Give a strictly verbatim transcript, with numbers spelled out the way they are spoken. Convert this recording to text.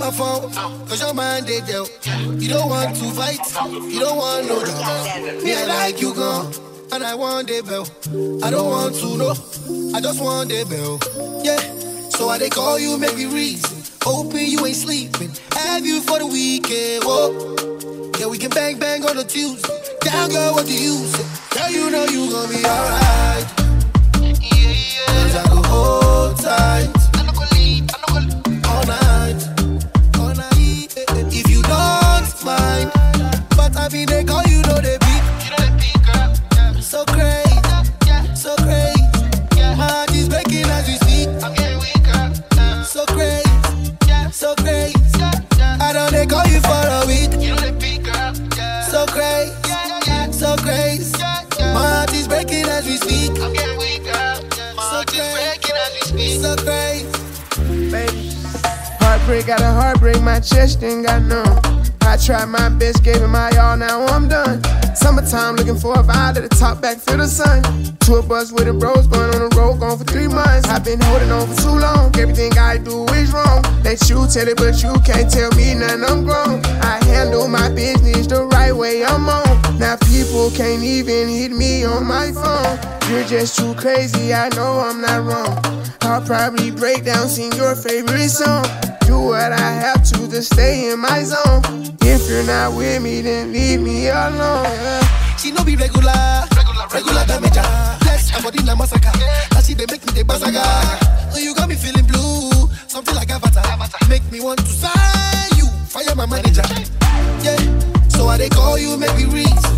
my phone, cause your mind they dealt. You don't want to fight, you don't want no drama. Me, I like you gone, and I want the bell. I don't want to know, I just want the bell. Yeah, so I they call you, make me reason. Hoping you ain't sleeping, have you for the weekend. Whoa, yeah, we can bang bang on the Tuesday. Down girl, what do you say? Girl, you know you gon' be alright. Cause I go hold tight. I'm not gonna leave, I'm not gonna leave. All night, all night. If you don't mind, but I mean they call you know they beat. You know they beat, girl. Yeah. So crazy, yeah. So crazy. Yeah. My heart is breaking as we speak. I'm getting weaker. Yeah. So crazy, yeah. So crazy. Yeah. Yeah. I don't they call you for a week. You know they beat, girl. Yeah. So crazy, yeah. Yeah. So crazy. Yeah. Yeah. My heart is breaking as we speak. I'm getting weaker. Yeah. My heart is breaking as we speak. So crazy. Baby, heartbreak got a heartbreak, my chest ain't got none. I tried my best, gave it my all, now I'm done. Summertime, looking for a vibe to the top, back feel the sun. Tour bus with the bros, going on the road, gone for three months. I've been holding on for too long, everything I do is wrong. Let you tell it, but you can't tell me nothing, I'm grown. I handle my business the right way, I'm on. Now people can't even hit me on my phone. You're just too crazy, I know I'm not wrong. I'll probably break down, sing your favorite song. Do what I have to to stay in my zone. If you're not with me, then leave me alone. Yeah. She no be regular, regular, regular damage. Bless her body na massacre. Now she they make me the bazaga. Oh, you got me feeling blue, something like Avatar. Make me want to sign you, fire my manager. Yeah, so I they call you, make me reason.